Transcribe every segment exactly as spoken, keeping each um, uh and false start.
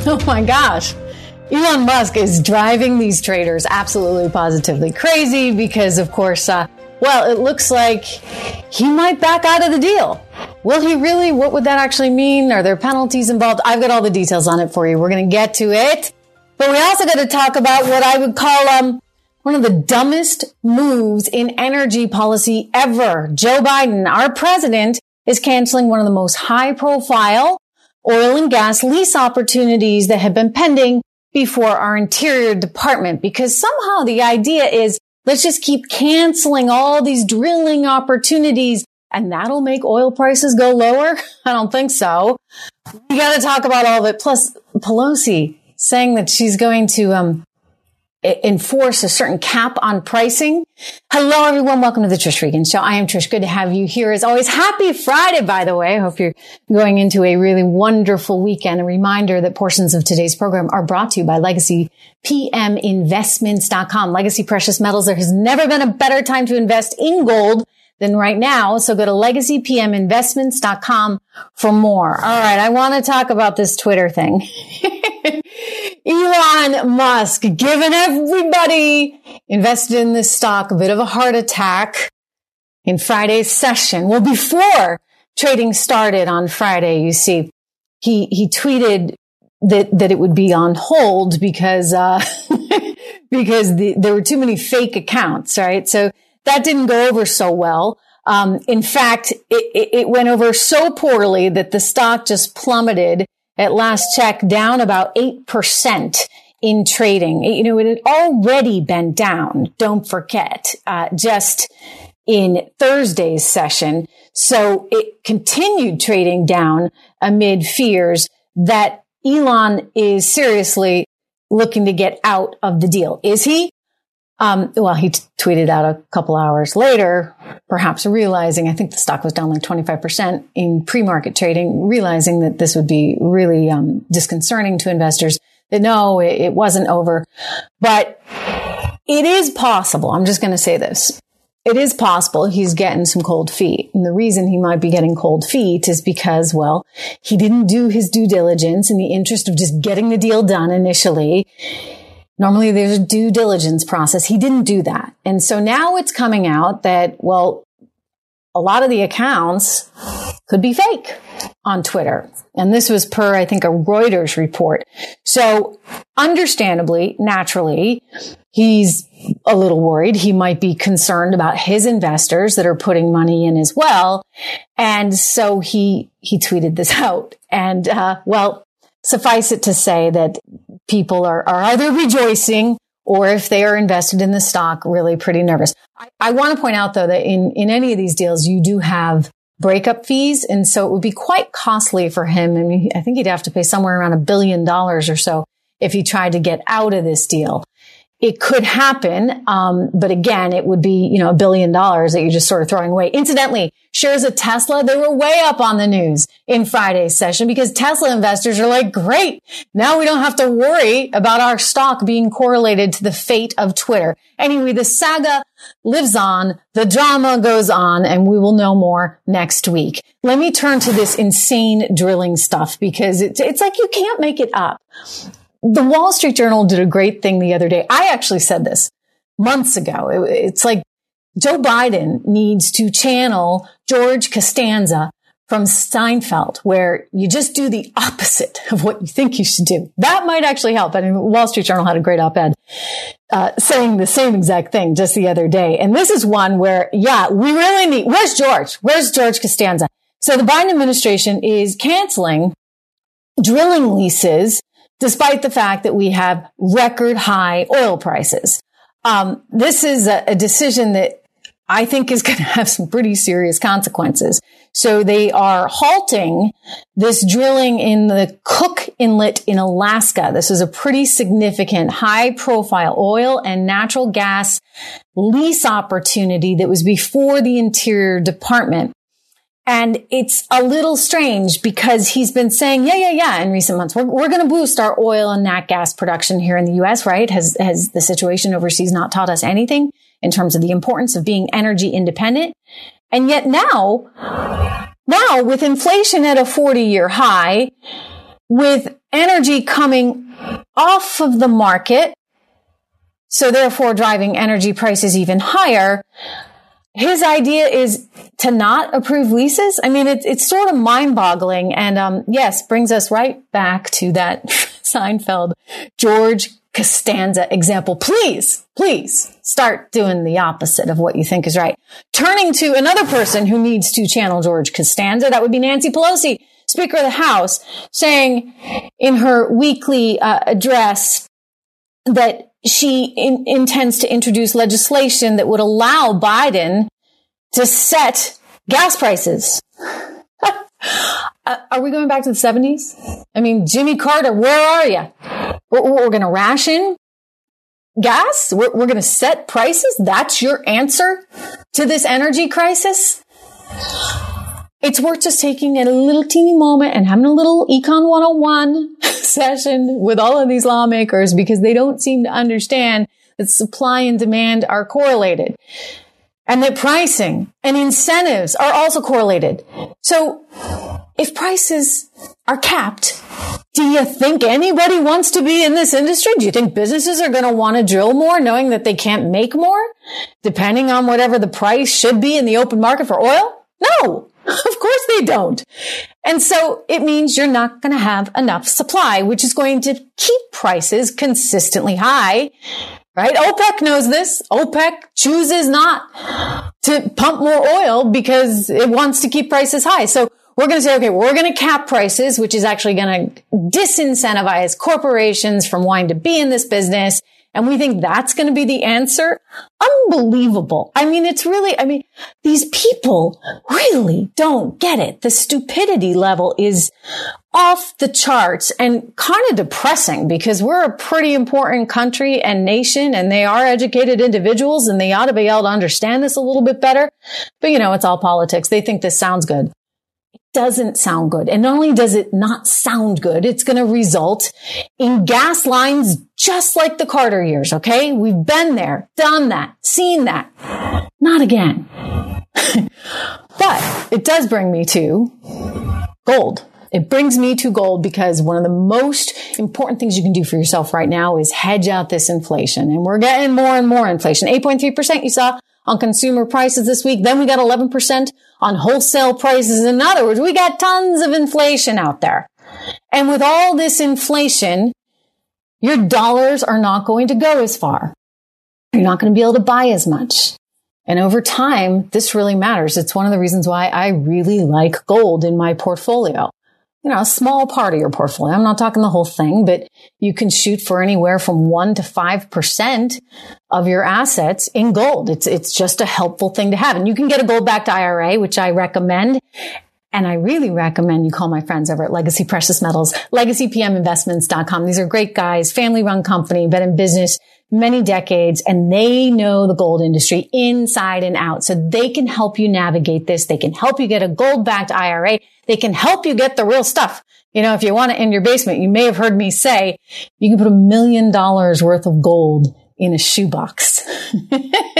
Oh my gosh. Elon Musk is driving these traders absolutely positively crazy because, of course, uh, well, it looks like he might back out of the deal. Will he really? What would that actually mean? Are there penalties involved? I've got all the details on it for you. We're going to get to it. But we also got to talk about what I would call um, one of the dumbest moves in energy policy ever. Joe Biden, our president, is canceling one of the most high-profile oil and gas lease opportunities that have been pending before our Interior Department, because somehow the idea is let's just keep canceling all these drilling opportunities and that'll make oil prices go lower. I don't think so. We got to talk about all of it. Plus Pelosi saying that she's going to um enforce a certain cap on pricing. Hello, everyone. Welcome to the Trish Regan Show. I am Trish. Good to have you here as always. Happy Friday, by the way. I hope you're going into a really wonderful weekend. A reminder that portions of today's program are brought to you by Legacy P M Investments dot com. Legacy Precious Metals. There has never been a better time to invest in gold than right now. So go to Legacy P M Investments dot com for more. All right. I want to talk about this Twitter thing. Elon Musk giving everybody invested in this stock a bit of a heart attack in Friday's session. Well, before trading started on Friday, you see, he, he tweeted that, that it would be on hold because, uh, because the, there were too many fake accounts, right? So that didn't go over so well. Um, in fact, it, it, it went over so poorly that the stock just plummeted at last check down about eight percent in trading. You know, it had already been down, don't forget, uh, just in Thursday's session. So it continued trading down amid fears that Elon is seriously looking to get out of the deal. Is he? Um, well, he t- tweeted out a couple hours later, perhaps realizing, I think the stock was down like twenty-five percent in pre-market trading, realizing that this would be really um, disconcerting to investors, that no, it, it wasn't over. But it is possible. I'm just going to say this. It is possible he's getting some cold feet. And the reason he might be getting cold feet is because, well, he didn't do his due diligence in the interest of just getting the deal done initially. Normally there's a due diligence process. He didn't do that. And so now it's coming out that, well, a lot of the accounts could be fake on Twitter. And this was per, I think, a Reuters report. So understandably, naturally, he's a little worried. He might be concerned about his investors that are putting money in as well. And so he, he tweeted this out. And, uh, well, suffice it to say that people are, are either rejoicing or, if they are invested in the stock, really pretty nervous. I, I want to point out, though, that in, in any of these deals, you do have breakup fees. And so it would be quite costly for him. I mean, I think he'd have to pay somewhere around a billion dollars or so if he tried to get out of this deal. It could happen. Um, but again, it would be, you know, a billion dollars that you're just sort of throwing away. Incidentally, shares of Tesla, they were way up on the news in Friday's session because Tesla investors are like, great. Now we don't have to worry about our stock being correlated to the fate of Twitter. Anyway, the saga lives on. The drama goes on, and we will know more next week. Let me turn to this insane drilling stuff because it's, it's like you can't make it up. The Wall Street Journal did a great thing the other day. I actually said this months ago. It, it's like Joe Biden needs to channel George Costanza from Seinfeld, where you just do the opposite of what you think you should do. That might actually help. I mean, Wall Street Journal had a great op-ed uh, saying the same exact thing just the other day. And this is one where, yeah, we really need, where's George? Where's George Costanza? So the Biden administration is canceling drilling leases despite the fact that we have record high oil prices. Um, this is a, a decision that I think is going to have some pretty serious consequences. So they are halting this drilling in the Cook Inlet in Alaska. This is a pretty significant high profile oil and natural gas lease opportunity that was before the Interior Department. And it's a little strange because he's been saying, yeah, yeah, yeah, in recent months, we're, we're going to boost our oil and nat gas production here in the U S, right? Has, has the situation overseas not taught us anything in terms of the importance of being energy independent? And yet now, now with inflation at a forty year high, with energy coming off of the market, so therefore driving energy prices even higher. His idea is to not approve leases. I mean, it, it's sort of mind-boggling. And um, yes, brings us right back to that Seinfeld George Costanza example. Please, please start doing the opposite of what you think is right. Turning to another person who needs to channel George Costanza, that would be Nancy Pelosi, Speaker of the House, saying in her weekly uh, address that she in, intends to introduce legislation that would allow Biden to set gas prices. uh, are we going back to the seventies? I mean, Jimmy Carter, where are you? We're, we're going to ration gas? We're, we're going to set prices? That's your answer to this energy crisis? It's worth just taking a little teeny moment and having a little Econ one oh one session with all of these lawmakers, because they don't seem to understand that supply and demand are correlated and that pricing and incentives are also correlated. So if prices are capped, do you think anybody wants to be in this industry? Do you think businesses are going to want to drill more knowing that they can't make more depending on whatever the price should be in the open market for oil? No. Of course they don't. And so it means you're not going to have enough supply, which is going to keep prices consistently high, right? OPEC knows this. OPEC chooses not to pump more oil because it wants to keep prices high. So we're going to say, okay, we're going to cap prices, which is actually going to disincentivize corporations from wanting to be in this business. And we think that's going to be the answer. Unbelievable. I mean, it's really, I mean, these people really don't get it. The stupidity level is off the charts and kind of depressing, because we're a pretty important country and nation, and they are educated individuals, and they ought to be able to understand this a little bit better. But, you know, it's all politics. They think this sounds good. Doesn't sound good. And not only does it not sound good, it's going to result in gas lines just like the Carter years, okay? We've been there, done that, seen that. Not again. But it does bring me to gold. It brings me to gold because one of the most important things you can do for yourself right now is hedge out this inflation. And we're getting more and more inflation. eight point three percent you saw on consumer prices this week. Then we got eleven percent on wholesale prices. In other words, we got tons of inflation out there. And with all this inflation, your dollars are not going to go as far. You're not going to be able to buy as much. And over time, this really matters. It's one of the reasons why I really like gold in my portfolio. You know, a small part of your portfolio. I'm not talking the whole thing, but you can shoot for anywhere from one to five percent of your assets in gold. It's, it's just a helpful thing to have. And you can get a gold-backed I R A, which I recommend. And I really recommend you call my friends over at Legacy Precious Metals, legacy p m investments dot com. These are great guys, family-run company, been in business many decades, and they know the gold industry inside and out. So they can help you navigate this. They can help you get a gold-backed I R A. They can help you get the real stuff. You know, if you want it in your basement, you may have heard me say you can put a million dollars worth of gold in a shoebox. Who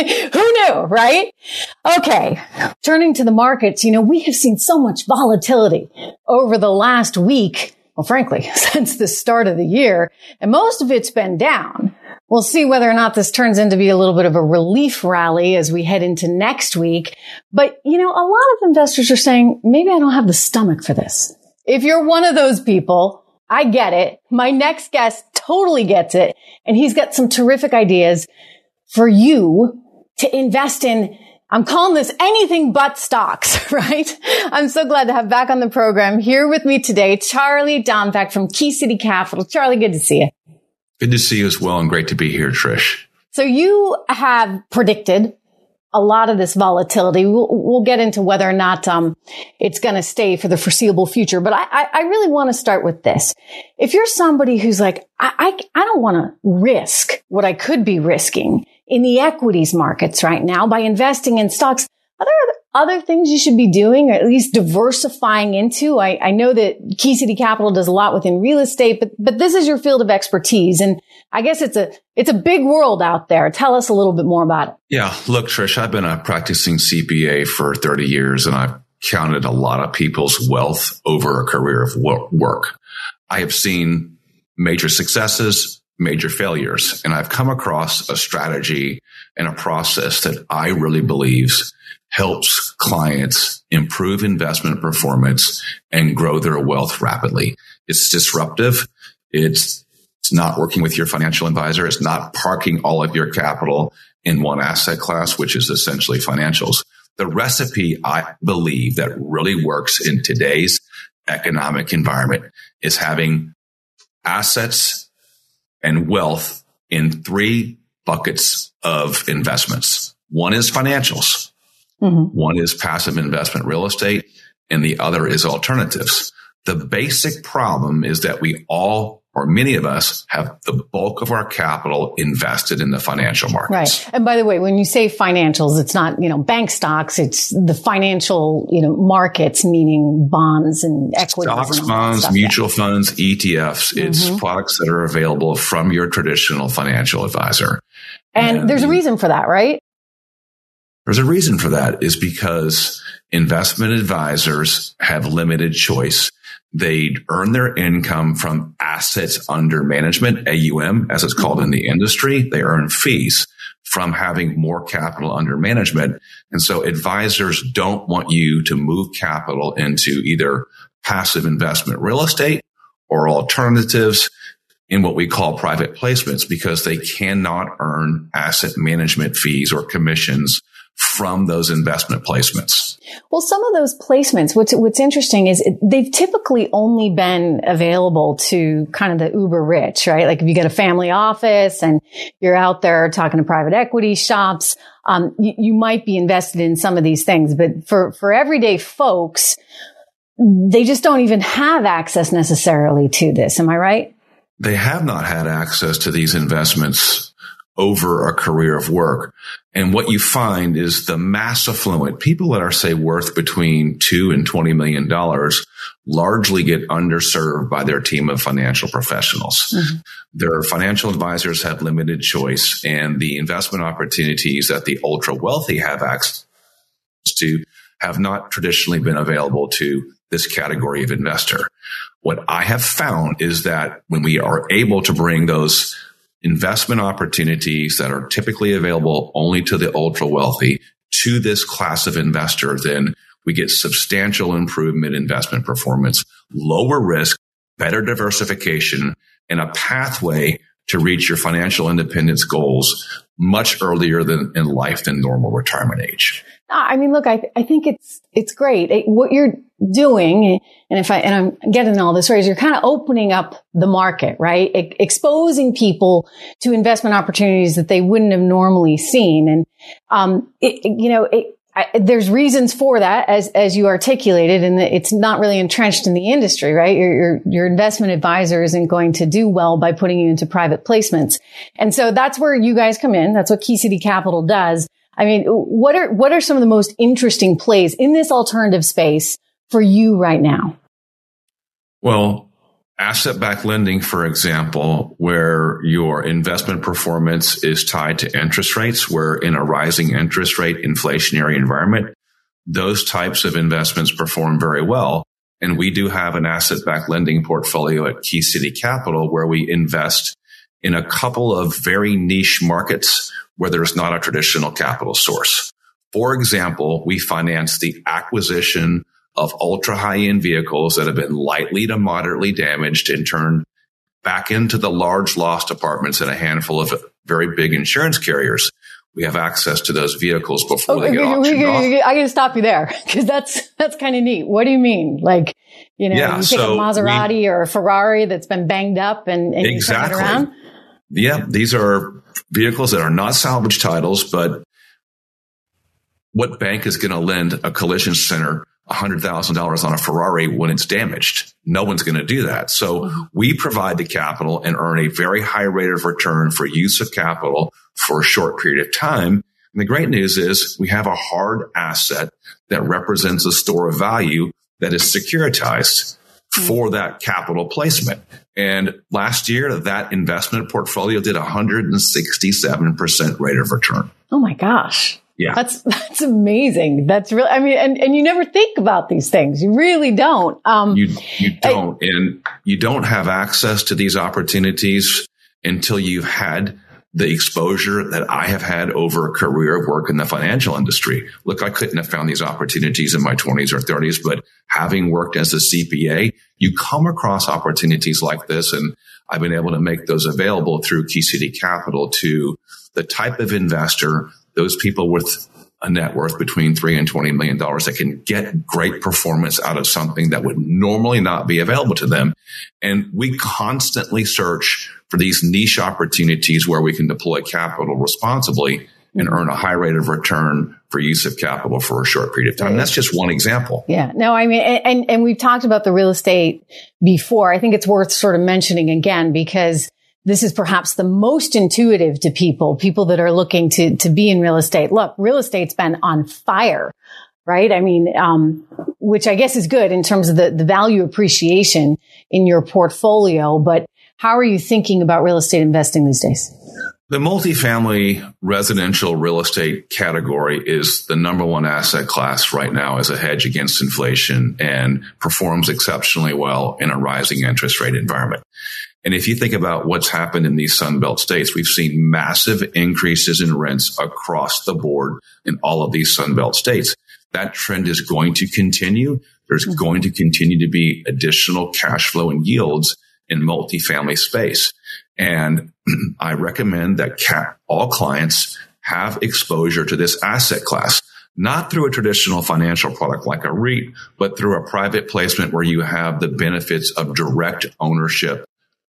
knew, right? Okay. Turning to the markets, you know, we have seen so much volatility over the last week. Well, frankly, since the start of the year, and most of it's been down. We'll see whether or not this turns into be a little bit of a relief rally as we head into next week. But, you know, a lot of investors are saying, maybe I don't have the stomach for this. If you're one of those people, I get it. My next guest totally gets it. And he's got some terrific ideas for you to invest in. I'm calling this anything but stocks, right? I'm so glad to have back on the program here with me today, Charlie Dombeck from Key City Capital. Charlie, good to see you. Good to see you as well, and great to be here, Trish. So you have predicted a lot of this volatility. We'll, we'll get into whether or not um, it's going to stay for the foreseeable future. But I, I, I really want to start with this. If you're somebody who's like, I, I, I don't want to risk what I could be risking in the equities markets right now by investing in stocks, are there other things you should be doing, or at least diversifying into? I, I know that Key City Capital does a lot within real estate, but, but this is your field of expertise. And I guess it's a, it's a big world out there. Tell us a little bit more about it. Yeah. Look, Trish, I've been a practicing C P A for thirty years, and I've counted a lot of people's wealth over a career of work. I have seen major successes, major failures, and I've come across a strategy and a process that I really believe helps clients improve investment performance and grow their wealth rapidly. It's disruptive. It's, it's not working with your financial advisor. It's not parking all of your capital in one asset class, which is essentially financials. The recipe, I believe, that really works in today's economic environment is having assets and wealth in three buckets of investments. One is financials. Mm-hmm. One is passive investment real estate, and the other is alternatives. The basic problem is that we all, or many of us, have the bulk of our capital invested in the financial markets. Right. And by the way, when you say financials, it's not, you know, bank stocks. It's the financial, you know, markets, meaning bonds and equities. Stocks, and bonds, stuff, mutual yeah. funds, E T Fs. Mm-hmm. It's products that are available from your traditional financial advisor. And, and there's a reason for that, right? There's a reason for that is because investment advisors have limited choice. They earn their income from assets under management, A U M, as it's called in the industry. They earn fees from having more capital under management. And so advisors don't want you to move capital into either passive investment real estate or alternatives in what we call private placements because they cannot earn asset management fees or commissions from those investment placements. Well, some of those placements, what's, what's interesting is it, they've typically only been available to kind of the uber rich, right? Like if you get a family office and you're out there talking to private equity shops, um, you, you might be invested in some of these things, but for, for everyday folks, they just don't even have access necessarily to this. Am I right? They have not had access to these investments over a career of work. And what you find is the mass affluent, people that are, say, worth between two and twenty million dollars, largely get underserved by their team of financial professionals. Mm-hmm. Their financial advisors have limited choice, and the investment opportunities that the ultra wealthy have access to have not traditionally been available to this category of investor. What I have found is that when we are able to bring those investment opportunities that are typically available only to the ultra wealthy to this class of investor, then we get substantial improvement in investment performance, lower risk, better diversification, and a pathway to reach your financial independence goals much earlier than in life than normal retirement age. I mean, look, I, th- I think it's, it's great. It, what you're doing, and if I, and I'm getting all this right, is you're kind of opening up the market, right? E- exposing people to investment opportunities that they wouldn't have normally seen. And, um, it, it, you know, it, I, there's reasons for that as, as you articulated, and it's not really entrenched in the industry, right? Your, your, your investment advisor isn't going to do well by putting you into private placements. And so that's where you guys come in. That's what Key City Capital does. I mean, what are, what are some of the most interesting plays in this alternative space for you right now? Well, asset-backed lending, for example, where your investment performance is tied to interest rates, where in a rising interest rate inflationary environment, those types of investments perform very well. And we do have an asset-backed lending portfolio at Key City Capital where we invest in a couple of very niche markets where there's not a traditional capital source. For example, we finance the acquisition of ultra high-end vehicles that have been lightly to moderately damaged and turned back into the large loss departments in a handful of very big insurance carriers. We have access to those vehicles before okay, they get auctioned off. I got to stop you there because that's that's kind of neat. What do you mean? Like, you know, yeah, you take so a Maserati we, or a Ferrari that's been banged up and, and exactly. you turn it around? Yeah, these are vehicles that are not salvage titles, but what bank is going to lend a collision center one hundred thousand dollars on a Ferrari when it's damaged? No one's going to do that. So we provide the capital and earn a very high rate of return for use of capital for a short period of time. And the great news is we have a hard asset that represents a store of value that is securitized for that capital placement. And last year, that investment portfolio did one hundred sixty-seven percent rate of return. Oh my gosh. Yeah. That's, that's amazing. That's really, I mean, and, and you never think about these things. You really don't. Um, you, you don't. I, and you don't have access to these opportunities until you've had the exposure that I have had over a career of work in the financial industry. Look, I couldn't have found these opportunities in my twenties or thirties, but having worked as a C P A, you come across opportunities like this. And I've been able to make those available through Key City Capital to the type of investor, those people with a net worth between three and twenty million dollars that can get great performance out of something that would normally not be available to them. And we constantly search for these niche opportunities where we can deploy capital responsibly and earn a high rate of return for use of capital for a short period of time. And that's just one example. Yeah. No, I mean, and, and we've talked about the real estate before. I think it's worth sort of mentioning again, because this is perhaps the most intuitive to people, people that are looking to, to be in real estate. Look, real estate's been on fire, right? I mean, um, which I guess is good in terms of the, the value appreciation in your portfolio. But how are you thinking about real estate investing these days? The multifamily residential real estate category is the number one asset class right now as a hedge against inflation and performs exceptionally well in a rising interest rate environment. And if you think about what's happened in these Sunbelt states, we've seen massive increases in rents across the board in all of these Sunbelt states. That trend is going to continue. There's mm-hmm. going to continue to be additional cash flow and yields in multifamily space. And I recommend that ca- all clients have exposure to this asset class, not through a traditional financial product like a REIT, but through a private placement where you have the benefits of direct ownership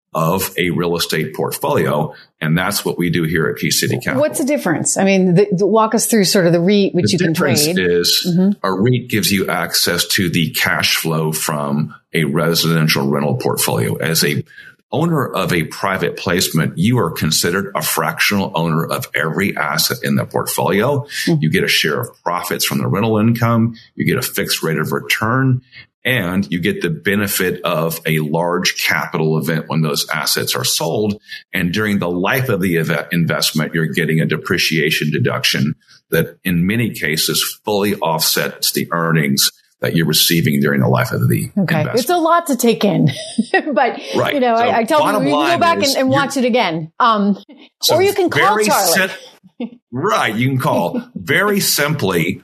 of a real estate portfolio. And that's what we do here at Key City Capital. What's the difference? I mean, the, the, walk us through sort of the REIT, which the you can trade. The difference is mm-hmm. a REIT gives you access to the cash flow from a residential rental portfolio. As a owner of a private placement, you are considered a fractional owner of every asset in the portfolio. Mm-hmm. You get a share of profits from the rental income. You get a fixed rate of return. And you get the benefit of a large capital event when those assets are sold. And during the life of the event investment, you're getting a depreciation deduction that in many cases fully offsets the earnings that you're receiving during the life of the okay. investment. It's a lot to take in, but right. you know, so I, I tell people you can go back and, and watch it again. Um, so or you can call Charlie. Sim- right. You can call. Very simply,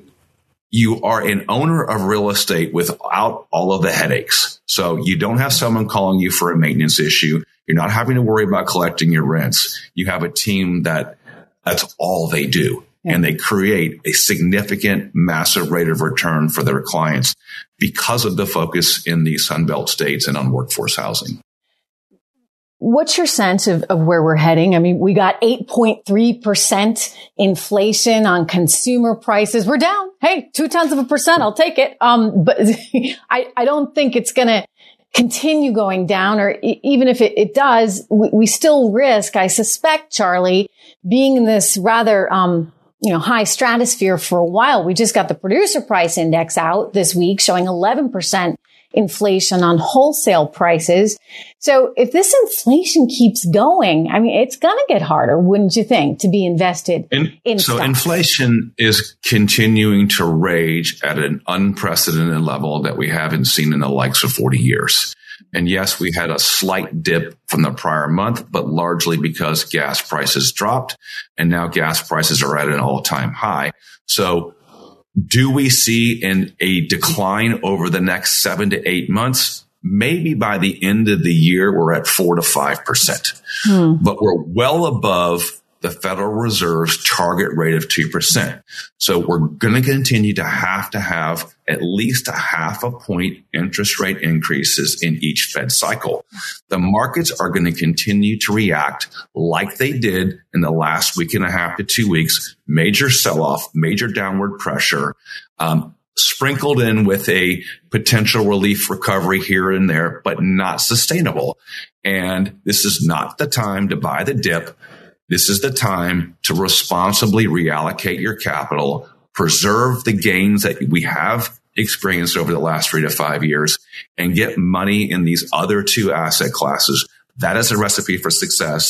you are an owner of real estate without all of the headaches. So you don't have someone calling you for a maintenance issue. You're not having to worry about collecting your rents. You have a team that that's all they do. Yeah. And they create a significant, massive rate of return for their clients because of the focus in the Sunbelt states and on workforce housing. What's your sense of, of where we're heading? I mean, we got eight point three percent inflation on consumer prices. We're down. Hey, two tenths of a percent. I'll take it. Um, but I, I don't think it's going to continue going down, or e- even if it, it does, we, we still risk, I suspect, Charlie, being in this rather, um, you know, high stratosphere for a while. We just got the producer price index out this week showing eleven percent inflation on wholesale prices. So if this inflation keeps going, I mean, it's going to get harder, wouldn't you think, to be invested in, in so stocks? Inflation is continuing to rage at an unprecedented level that we haven't seen in the likes of forty years. And yes, we had a slight dip from the prior month, but largely because gas prices dropped, and now gas prices are at an all-time high. So do we see in a decline over the next seven to eight months? Maybe by the end of the year, we're at four to five percent, hmm. but we're well above the Federal Reserve's target rate of two percent. So we're going to continue to have to have at least a half a point interest rate increases in each Fed cycle. The markets are going to continue to react like they did in the last week and a half to two weeks, major sell-off, major downward pressure, um, sprinkled in with a potential relief recovery here and there, but not sustainable. And this is not the time to buy the dip. This is the time to responsibly reallocate your capital, preserve the gains that we have experienced over the last three to five years, and get money in these other two asset classes. That is a recipe for success.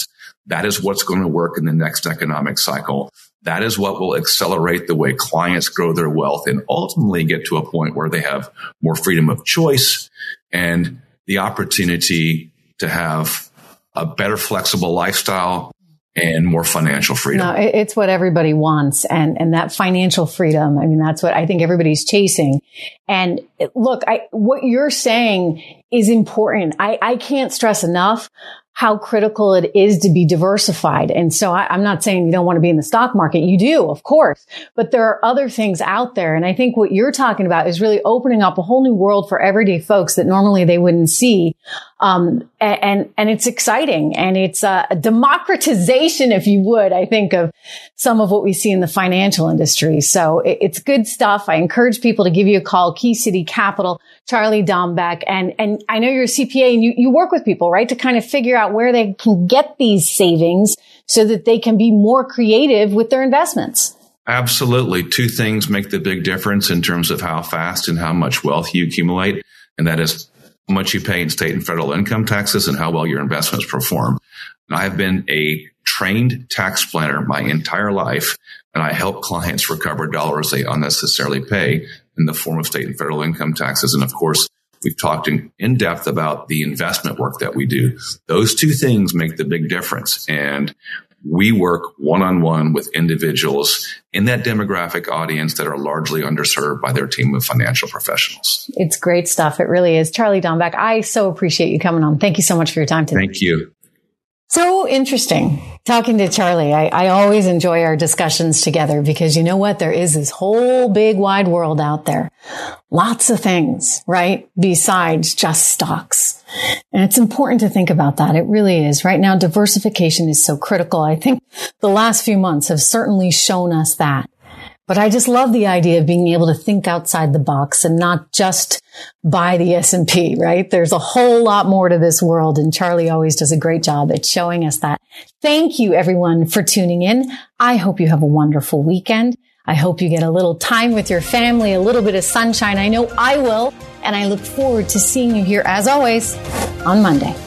That is what's going to work in the next economic cycle. That is what will accelerate the way clients grow their wealth and ultimately get to a point where they have more freedom of choice and the opportunity to have a better flexible lifestyle and more financial freedom. No, it's what everybody wants. And, and that financial freedom, I mean, that's what I think everybody's chasing. And look, I, what you're saying is important. I, I can't stress enough how critical it is to be diversified. And so I, I'm not saying you don't want to be in the stock market. You do, of course, but there are other things out there. And I think what you're talking about is really opening up a whole new world for everyday folks that normally they wouldn't see. Um, and, and it's exciting, and it's a democratization, if you would, I think, of some of what we see in the financial industry. So it, it's good stuff. I encourage people to give you a call, Key City Capital, Charlie Dombeck. And, and I know you're a C P A and you, you work with people, right, to kind of figure out where they can get these savings so that they can be more creative with their investments. Absolutely. Two things make the big difference in terms of how fast and how much wealth you accumulate. And that is how much you pay in state and federal income taxes and how well your investments perform. And I've been a trained tax planner my entire life, and I help clients recover dollars they unnecessarily pay in the form of state and federal income taxes. And of course, we've talked in, in depth about the investment work that we do. Those two things make the big difference. And we work one-on-one with individuals in that demographic audience that are largely underserved by their team of financial professionals. It's great stuff. It really is. Charlie Dombeck, I so appreciate you coming on. Thank you so much for your time today. Thank you. So interesting talking to Charlie. I, I always enjoy our discussions together because you know what? There is this whole big wide world out there. Lots of things, right? Besides just stocks. And it's important to think about that. It really is. Right now, diversification is so critical. I think the last few months have certainly shown us that. But I just love the idea of being able to think outside the box and not just buy the S and P, right? There's a whole lot more to this world, and Charlie always does a great job at showing us that. Thank you, everyone, for tuning in. I hope you have a wonderful weekend. I hope you get a little time with your family, a little bit of sunshine. I know I will, and I look forward to seeing you here, as always, on Monday.